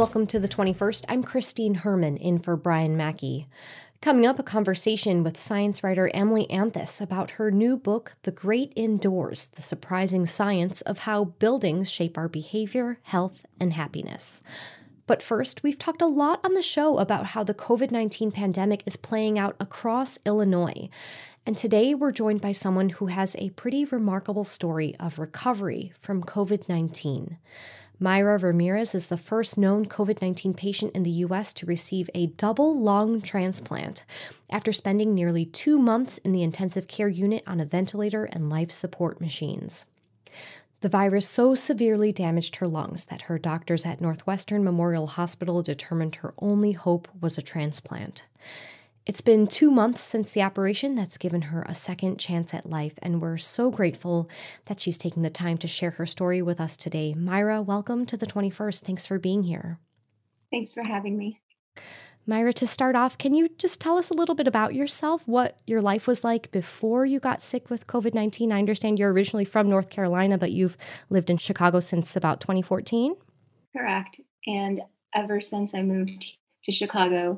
Welcome to the 21st. I'm Christine Herman, in for Brian Mackey. Coming up, a conversation with science writer Emily Anthus about her new book, The Great Indoors, The Surprising Science of How Buildings Shape Our Behavior, Health, and Happiness. But first, we've talked a lot on the show about how the COVID-19 pandemic is playing out across Illinois. And today we're joined by someone who has a pretty remarkable story of recovery from COVID-19. Mayra Ramirez is the first known COVID-19 patient in the U.S. to receive a double lung transplant after spending nearly 2 months in the intensive care unit on a ventilator and life support machines. The virus so severely damaged her lungs that her doctors at Northwestern Memorial Hospital determined her only hope was a transplant. It's been 2 months since the operation that's given her a second chance at life, and we're so grateful that she's taking the time to share her story with us today. Mayra, welcome to the 21st. Thanks for being here. Thanks for having me. Mayra, to start off, can you just tell us a little bit about yourself, what your life was like before you got sick with COVID-19? I understand you're originally from North Carolina, but you've lived in Chicago since about 2014? Correct. And ever since I moved to Chicago,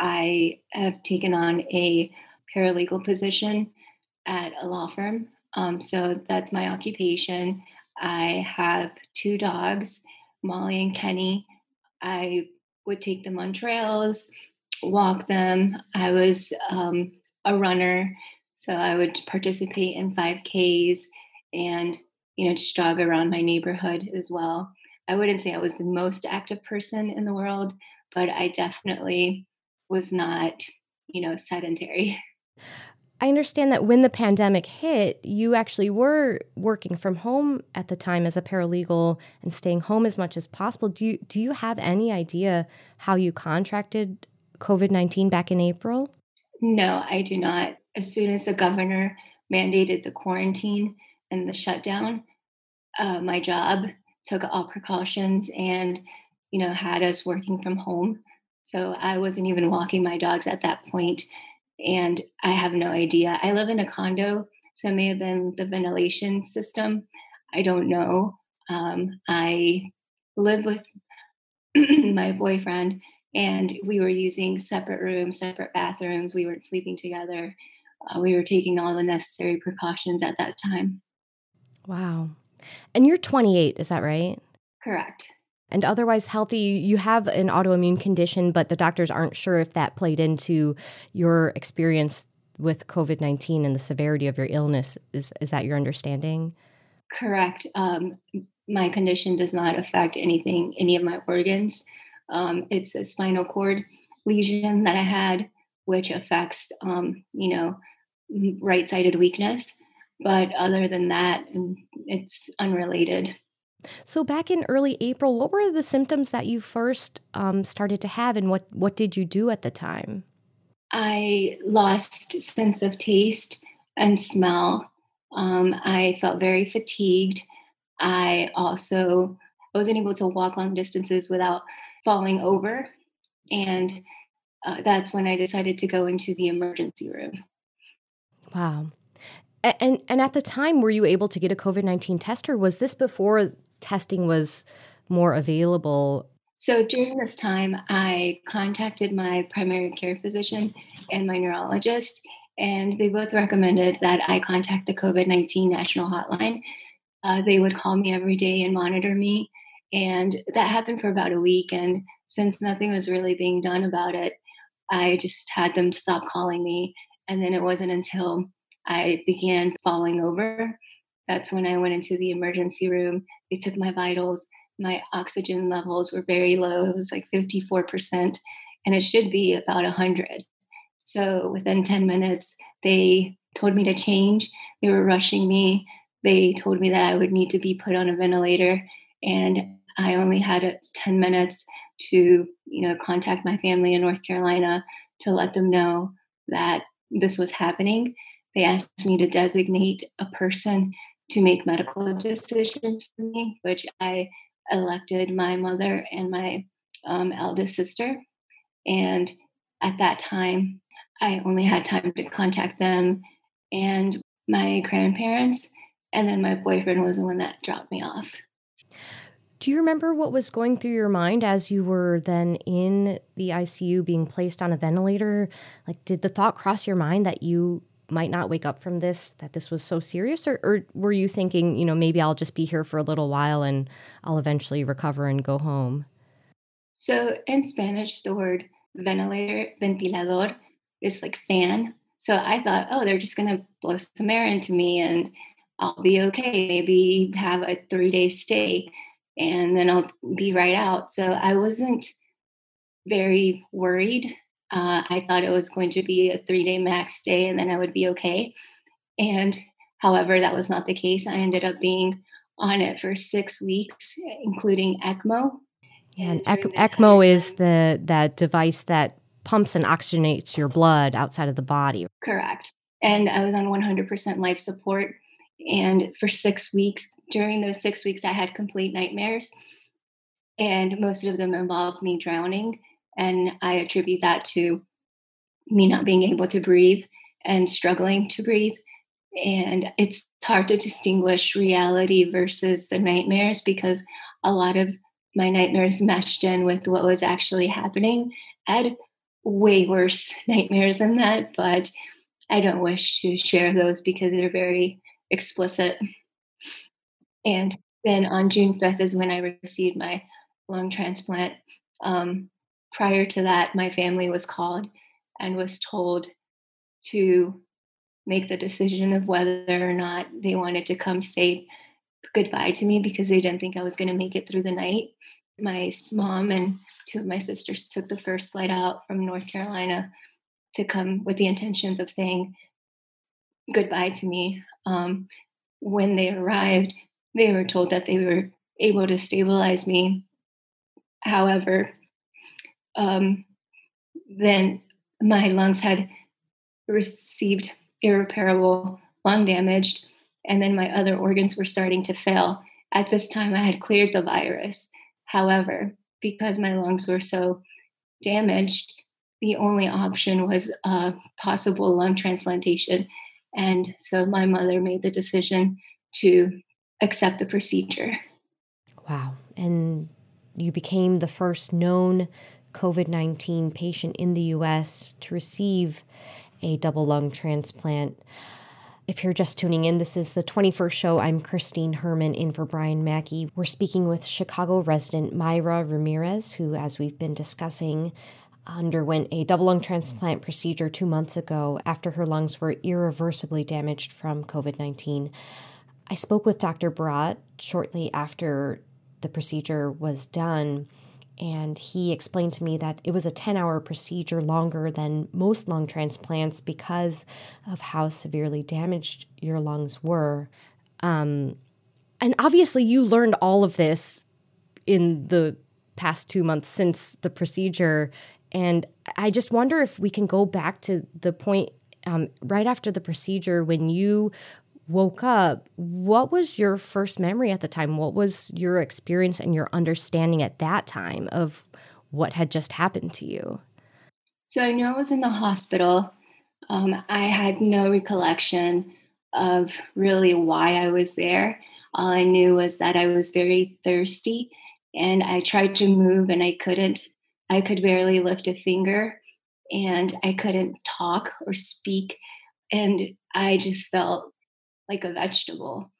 I have taken on a paralegal position at a law firm. So that's my occupation. I have 2 dogs, Molly and Kenny. I would take them on trails, walk them. I was a runner, so I would participate in 5Ks and, just jog around my neighborhood as well. I wouldn't say I was the most active person in the world, but I definitely was not, sedentary. I understand that when the pandemic hit, you actually were working from home at the time as a paralegal and staying home as much as possible. Do you have any idea how you contracted COVID-19 back in April? No, I do not. As soon as the governor mandated the quarantine and the shutdown, my job took all precautions and, had us working from home. So I wasn't even walking my dogs at that point, and I have no idea. I live in a condo, so it may have been the ventilation system. I don't know. I live with my boyfriend, and we were using separate rooms, separate bathrooms. We weren't sleeping together. We were taking all the necessary precautions at that time. Wow. And you're 28, is that right? Correct. And otherwise healthy. You have an autoimmune condition, but the doctors aren't sure if that played into your experience with COVID-19 and the severity of your illness. Is that your understanding? Correct. My condition does not affect any of my organs. It's a spinal cord lesion that I had, which affects, right-sided weakness. But other than that, it's unrelated. So back in early April, what were the symptoms that you first started to have, and what did you do at the time? I lost sense of taste and smell. I felt very fatigued. I also wasn't able to walk long distances without falling over. And that's when I decided to go into the emergency room. Wow. And at the time, were you able to get a COVID-19 test, or was this before testing was more available? So during this time, I contacted my primary care physician and my neurologist, and they both recommended that I contact the COVID-19 National Hotline. They would call me every day and monitor me. And that happened for about a week. And since nothing was really being done about it, I just had them stop calling me. And then it wasn't until I began falling over that's when I went into the emergency room. They took my vitals. My oxygen levels were very low. It was like 54%, and it should be about 100. So within 10 minutes, they told me to change. They were rushing me. They told me that I would need to be put on a ventilator, and I only had 10 minutes to, contact my family in North Carolina to let them know that this was happening. They asked me to designate a person to make medical decisions for me, which I elected my mother and my eldest sister. And at that time, I only had time to contact them and my grandparents. And then my boyfriend was the one that dropped me off. Do you remember what was going through your mind as you were then in the ICU being placed on a ventilator? Like, did the thought cross your mind that you might not wake up from this, that this was so serious? Or were you thinking, maybe I'll just be here for a little while and I'll eventually recover and go home? So in Spanish, the word ventilator, ventilador, is like fan. So I thought, oh, they're just going to blow some air into me and I'll be okay. Maybe have a 3 day stay and then I'll be right out. So I wasn't very worried. I thought it was going to be a 3 day max stay and then I would be okay. And however, that was not the case. I ended up being on it for 6 weeks, including ECMO. Yeah, and And during the entire ECMO is time, that device that pumps and oxygenates your blood outside of the body. correct. And I was on 100% life support. And for 6 weeks, during those 6 weeks, I had complete nightmares. And most of them involved me drowning. And I attribute that to me not being able to breathe and struggling to breathe. And it's hard to distinguish reality versus the nightmares because a lot of my nightmares matched in with what was actually happening. I had way worse nightmares than that, but I don't wish to share those because they're very explicit. And then on June 5th is when I received my lung transplant. Um, Prior to that, my family was called and was told to make the decision of whether or not they wanted to come say goodbye to me because they didn't think I was going to make it through the night. My mom and two of my sisters took the first flight out from North Carolina to come with the intentions of saying goodbye to me. When they arrived, they were told that they were able to stabilize me. However, um, then my lungs had received irreparable lung damage, and then my other organs were starting to fail. At this time, I had cleared the virus. However, because my lungs were so damaged, the only option was a possible lung transplantation. And so my mother made the decision to accept the procedure. Wow. And you became the first known COVID-19 patient in the U.S. to receive a double lung transplant. If you're just tuning in, this is the 21st show. I'm Christine Herman in for Brian Mackey. We're speaking with Chicago resident Mayra Ramirez, who, as we've been discussing, underwent a double lung transplant procedure 2 months ago after her lungs were irreversibly damaged from COVID-19. I spoke with Dr. Barat shortly after the procedure was done, and he explained to me that it was a 10-hour procedure, longer than most lung transplants because of how severely damaged your lungs were. And obviously you learned all of this in the past 2 months since the procedure. And I just wonder if we can go back to the point right after the procedure when you woke up. What was your first memory at the time? What was your experience and your understanding at that time of what had just happened to you? So I knew I was in the hospital. I had no recollection of really why I was there. All I knew was that I was very thirsty and I tried to move and I couldn't. I could barely lift a finger and I couldn't talk or speak. And I just felt like a vegetable.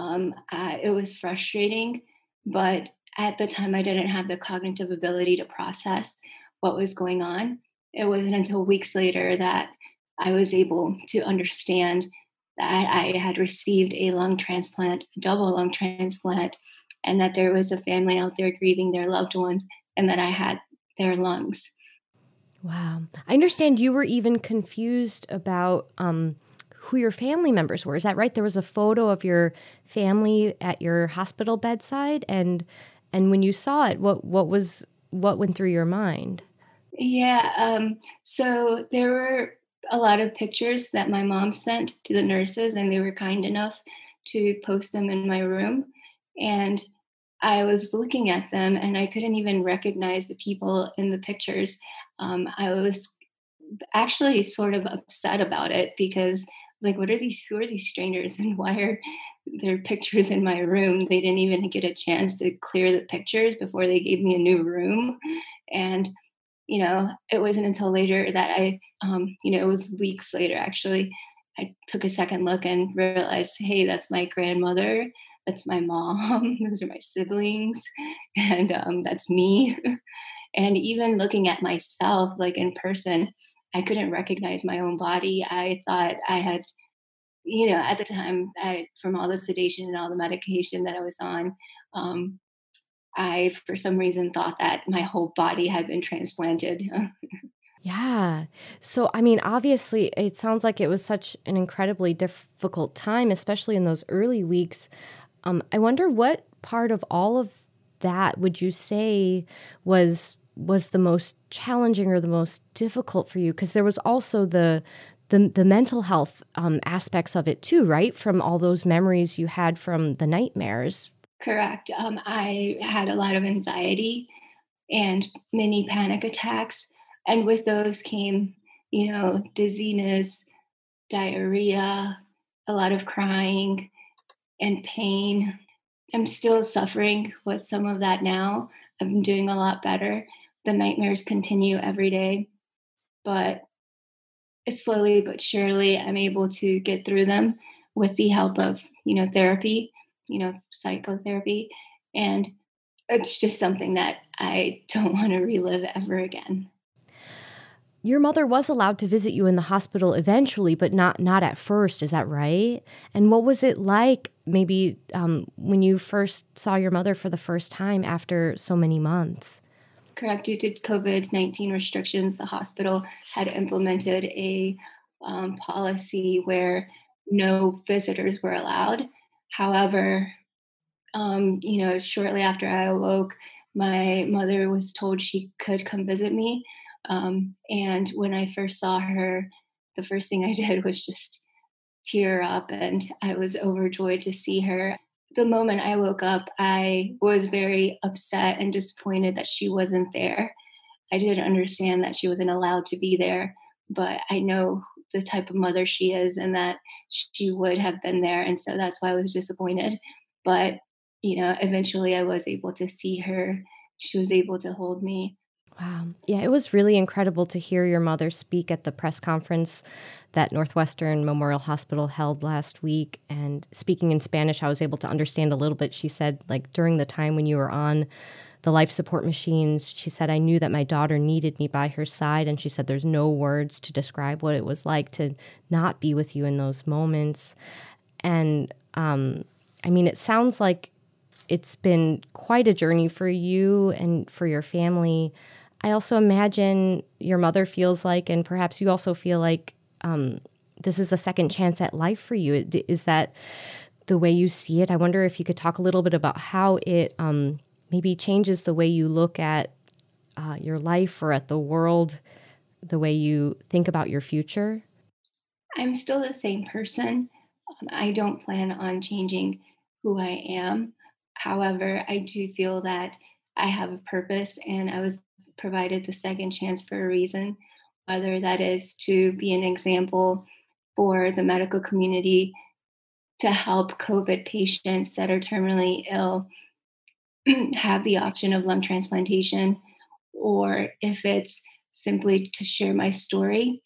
It was frustrating, but at the time, I didn't have the cognitive ability to process what was going on. It wasn't until weeks later that I was able to understand that I had received a lung transplant, a double lung transplant, and that there was a family out there grieving their loved ones, and that I had their lungs. Wow. I understand you were even confused about who your family members were. Is that right? There was a photo of your family at your hospital bedside, and when you saw it, what went through your mind? Yeah. So there were a lot of pictures that my mom sent to the nurses, and they were kind enough to post them in my room. And I was looking at them, and I couldn't even recognize the people in the pictures. I was actually sort of upset about it because like, what are these? Who are these strangers, and why are there pictures in my room? They didn't even get a chance to clear the pictures before they gave me a new room, and it wasn't until later that it was weeks later actually. I took a second look and realized, hey, that's my grandmother, that's my mom, those are my siblings, and that's me. And even looking at myself, like in person, I couldn't recognize my own body. I thought I had, at the time, from all the sedation and all the medication that I was on, um, I, for some reason, thought that my whole body had been transplanted. Yeah. So, I mean, obviously, it sounds like it was such an incredibly difficult time, especially in those early weeks. I wonder what part of all of that would you say was the most challenging or the most difficult for you? Because there was also the mental health aspects of it too, right? From all those memories you had from the nightmares. Correct. I had a lot of anxiety and many panic attacks. And with those came, dizziness, diarrhea, a lot of crying and pain. I'm still suffering with some of that now. I'm doing a lot better. The nightmares continue every day, but it's slowly but surely I'm able to get through them with the help of, therapy, psychotherapy. And it's just something that I don't want to relive ever again. Your mother was allowed to visit you in the hospital eventually, but not at first. Is that right? And what was it like, maybe when you first saw your mother for the first time after so many months? Correct. Due to COVID-19 restrictions, the hospital had implemented a policy where no visitors were allowed. However, shortly after I awoke, my mother was told she could come visit me. And when I first saw her, the first thing I did was just tear up, and I was overjoyed to see her. The moment I woke up, I was very upset and disappointed that she wasn't there. I didn't understand that she wasn't allowed to be there, but I know the type of mother she is and that she would have been there. And so that's why I was disappointed. But, eventually I was able to see her. She was able to hold me. Wow. Yeah, it was really incredible to hear your mother speak at the press conference that Northwestern Memorial Hospital held last week. And speaking in Spanish, I was able to understand a little bit. She said, like, during the time when you were on the life support machines, she said, I knew that my daughter needed me by her side. And she said, there's no words to describe what it was like to not be with you in those moments. And I mean, it sounds like it's been quite a journey for you and for your family. I also imagine your mother feels like, and perhaps you also feel like, this is a second chance at life for you. Is that the way you see it? I wonder if you could talk a little bit about how it maybe changes the way you look at your life or at the world, the way you think about your future. I'm still the same person. I don't plan on changing who I am. However, I do feel that I have a purpose and I was provided the second chance for a reason, whether that is to be an example for the medical community to help COVID patients that are terminally ill have the option of lung transplantation, or if it's simply to share my story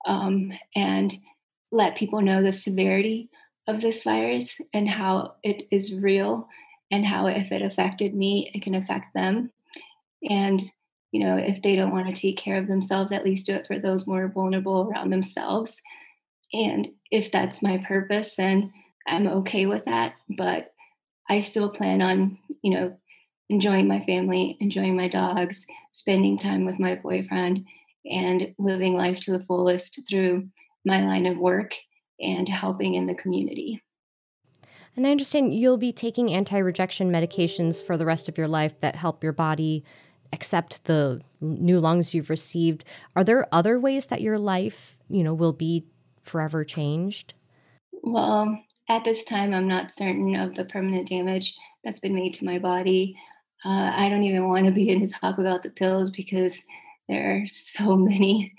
and let people know the severity of this virus and how it is real and how if it affected me, it can affect them. And, if they don't want to take care of themselves, at least do it for those more vulnerable around themselves. And if that's my purpose, then I'm okay with that. But I still plan on, enjoying my family, enjoying my dogs, spending time with my boyfriend, and living life to the fullest through my line of work and helping in the community. And I understand you'll be taking anti-rejection medications for the rest of your life that help your body accept the new lungs you've received. Are there other ways that your life, will be forever changed? Well, at this time, I'm not certain of the permanent damage that's been made to my body. I don't even want to begin to talk about the pills because there are so many.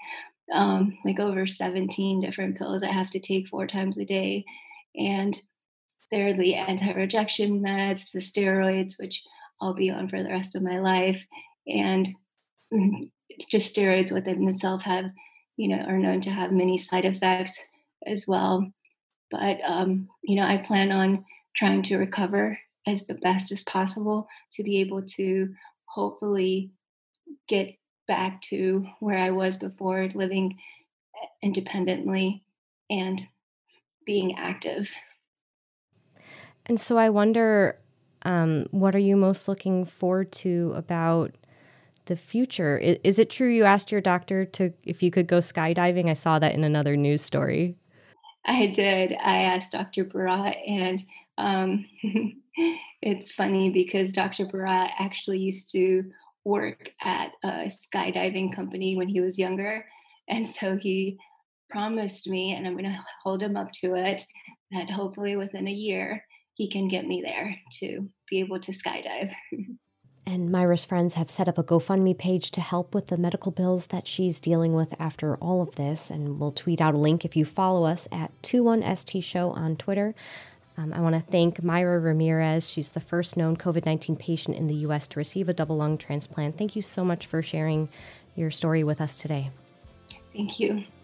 like over 17 different pills I have to take 4 times a day. And there are the anti-rejection meds, the steroids, which I'll be on for the rest of my life. And it's just steroids within itself have, are known to have many side effects as well. But, I plan on trying to recover as best as possible to be able to hopefully get back to where I was before, living independently and being active. And so I wonder, what are you most looking forward to about the future? Is it true you asked your doctor to if you could go skydiving? I saw that in another news story. I did. I asked Dr. Barat, and um, it's funny because Dr. Barat actually used to work at a skydiving company when he was younger. And so he promised me, and I'm going to hold him up to it, that hopefully within a year he can get me there to be able to skydive. And Myra's friends have set up a GoFundMe page to help with the medical bills that she's dealing with after all of this. And we'll tweet out a link if you follow us at 21ST Show on Twitter. I want to thank Myra Ramirez. She's the first known COVID-19 patient in the U.S. to receive a double lung transplant. Thank you so much for sharing your story with us today. Thank you.